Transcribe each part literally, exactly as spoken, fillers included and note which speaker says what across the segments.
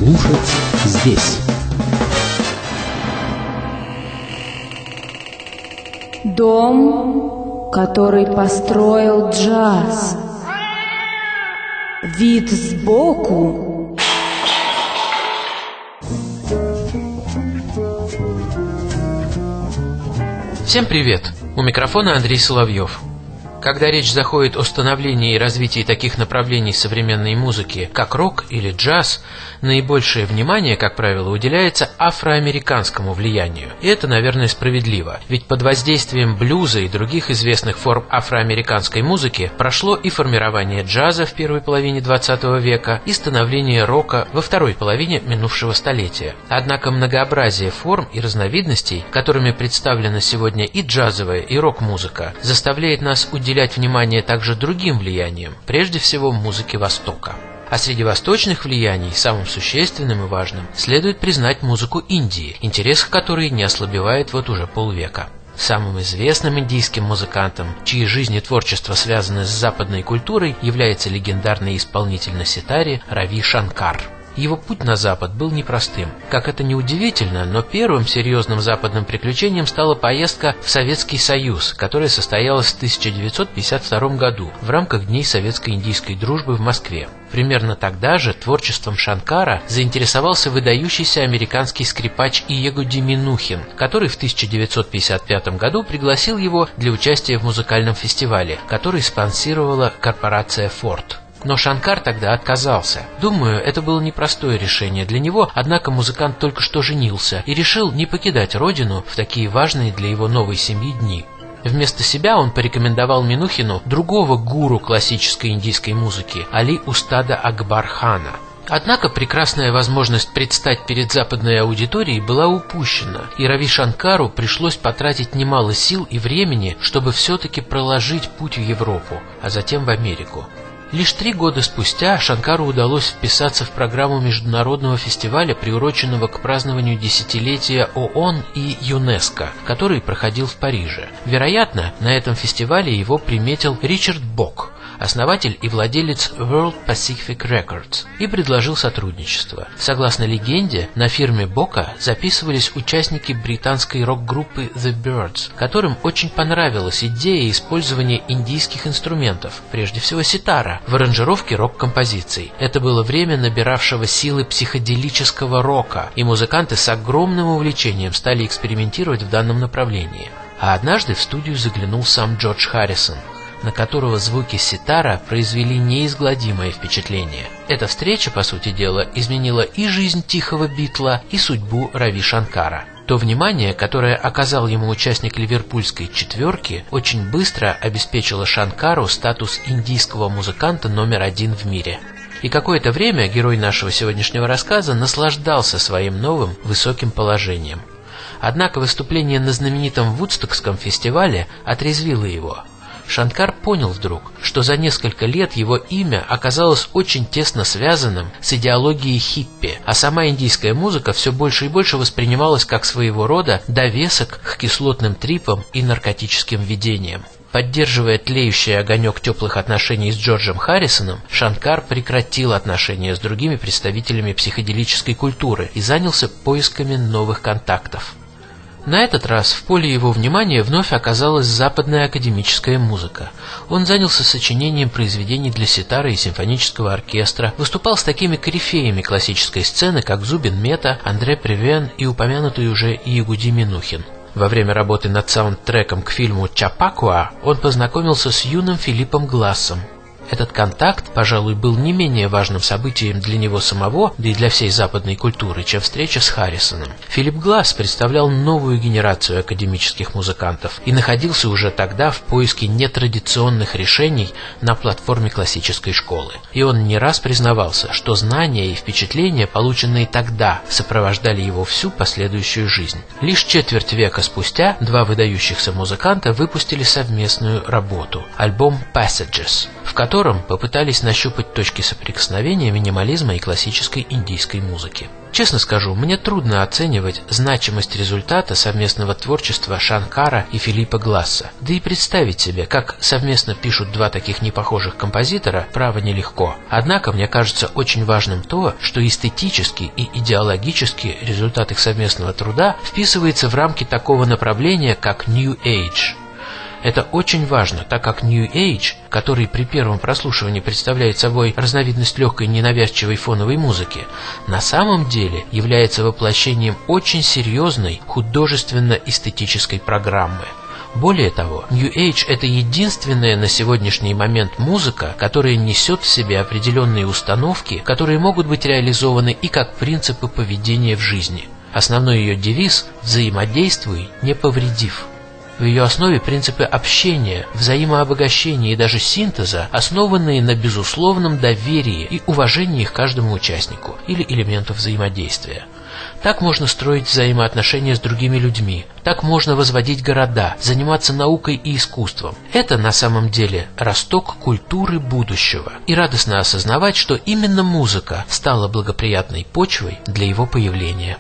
Speaker 1: слушать здесь.
Speaker 2: Дом, который построил джаз. Вид сбоку.
Speaker 3: Всем привет! У микрофона Андрей Соловьев. Когда речь заходит о становлении и развитии таких направлений современной музыки, как рок или джаз, наибольшее внимание, как правило, уделяется афроамериканскому влиянию. И это, наверное, справедливо, ведь под воздействием блюза и других известных форм афроамериканской музыки прошло и формирование джаза в первой половине двадцатого века, и становление рока во второй половине минувшего столетия. Однако многообразие форм и разновидностей, которыми представлена сегодня и джазовая, и рок-музыка, заставляет нас уделять уделять внимание также другим влияниям, прежде всего музыке Востока. А среди восточных влияний самым существенным и важным следует признать музыку Индии, интерес к которой не ослабевает вот уже полвека. Самым известным индийским музыкантом, чьи жизнь и творчество связаны с западной культурой, является легендарный исполнитель на ситаре Рави Шанкар. Его путь на Запад был непростым. Как это ни удивительно, но первым серьезным западным приключением стала поездка в Советский Союз, которая состоялась в тысяча девятьсот пятьдесят втором году в рамках Дней советско-индийской дружбы в Москве. Примерно тогда же творчеством Шанкара заинтересовался выдающийся американский скрипач Иегуди Минухин, который в тысяча девятьсот пятьдесят пятом году пригласил его для участия в музыкальном фестивале, который спонсировала корпорация Ford. Но Шанкар тогда отказался. Думаю, это было непростое решение для него, однако музыкант только что женился и решил не покидать родину в такие важные для его новой семьи дни. Вместо себя он порекомендовал Минухину другого гуру классической индийской музыки, Али Устада Акбар Хана. Однако прекрасная возможность предстать перед западной аудиторией была упущена, и Рави Шанкару пришлось потратить немало сил и времени, чтобы все-таки проложить путь в Европу, а затем в Америку. Лишь три года спустя Шанкару удалось вписаться в программу международного фестиваля, приуроченного к празднованию десятилетия ООН и ЮНЕСКО, который проходил в Париже. Вероятно, на этом фестивале его приметил Ричард Бок, основатель и владелец World Pacific Records, и предложил сотрудничество. Согласно легенде, на фирме Бока записывались участники британской рок-группы The Byrds, которым очень понравилась идея использования индийских инструментов, прежде всего ситара, в аранжировке рок-композиций. Это было время набиравшего силы психоделического рока, и музыканты с огромным увлечением стали экспериментировать в данном направлении. А однажды в студию заглянул сам Джордж Харрисон, на которого звуки ситара произвели неизгладимое впечатление. Эта встреча, по сути дела, изменила и жизнь тихого Битла, и судьбу Рави Шанкара. То внимание, которое оказал ему участник ливерпульской четверки, очень быстро обеспечило Шанкару статус индийского музыканта номер один в мире. И какое-то время герой нашего сегодняшнего рассказа наслаждался своим новым высоким положением. Однако выступление на знаменитом Вудстокском фестивале отрезвило его. Шанкар понял вдруг, что за несколько лет его имя оказалось очень тесно связанным с идеологией хиппи, а сама индийская музыка все больше и больше воспринималась как своего рода довесок к кислотным трипам и наркотическим видениям. Поддерживая тлеющий огонек теплых отношений с Джорджем Харрисоном, Шанкар прекратил отношения с другими представителями психоделической культуры и занялся поисками новых контактов. На этот раз в поле его внимания вновь оказалась западная академическая музыка. Он занялся сочинением произведений для ситара и симфонического оркестра, выступал с такими корифеями классической сцены, как Зубин Мета, Андре Превен и упомянутый уже Иегуди Минухин. Во время работы над саундтреком к фильму «Чапакуа» он познакомился с юным Филиппом Глассом. Этот контакт, пожалуй, был не менее важным событием для него самого, да и для всей западной культуры, чем встреча с Харрисоном. Филипп Гласс представлял новую генерацию академических музыкантов и находился уже тогда в поиске нетрадиционных решений на платформе классической школы. И он не раз признавался, что знания и впечатления, полученные тогда, сопровождали его всю последующую жизнь. Лишь четверть века спустя два выдающихся музыканта выпустили совместную работу – альбом «Passages», в в котором попытались нащупать точки соприкосновения минимализма и классической индийской музыки. Честно скажу, мне трудно оценивать значимость результата совместного творчества Шанкара и Филиппа Гласса. Да и представить себе, как совместно пишут два таких непохожих композитора, право нелегко. Однако мне кажется очень важным то, что эстетически и идеологически результат их совместного труда вписывается в рамки такого направления, как New Age. Это очень важно, так как New Age, который при первом прослушивании представляет собой разновидность легкой ненавязчивой фоновой музыки, на самом деле является воплощением очень серьезной художественно-эстетической программы. Более того, New Age – это единственная на сегодняшний момент музыка, которая несет в себе определенные установки, которые могут быть реализованы и как принципы поведения в жизни. Основной ее девиз – «Взаимодействуй, не повредив». В ее основе принципы общения, взаимообогащения и даже синтеза, основанные на безусловном доверии и уважении к каждому участнику или элементу взаимодействия. Так можно строить взаимоотношения с другими людьми, так можно возводить города, заниматься наукой и искусством. Это на самом деле росток культуры будущего. И радостно осознавать, что именно музыка стала благоприятной почвой для его появления.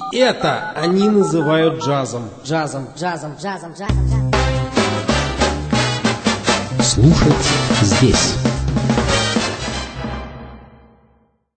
Speaker 1: это они называют джазом.
Speaker 4: Джазом, джазом, джазом, джазом, джазом.
Speaker 5: Слушать здесь.